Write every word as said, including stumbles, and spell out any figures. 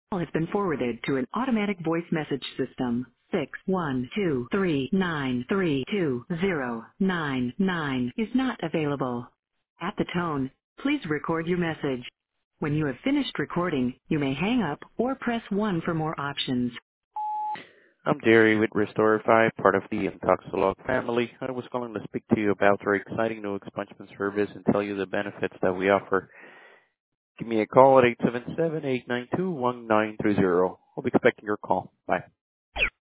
call has been forwarded to an automatic voice message system. Six one two three nine three two zero nine nine is not available. At the tone, please record your message. When you have finished recording, you may hang up or press one for more options. I'm Jerry with Restore five, part of the Intoxilog family. I was calling to speak to you about our exciting new expungement service and tell you the benefits that we offer. Give me a call at eight seven seven, eight nine two, one nine three zero. I'll be expecting your call. Bye.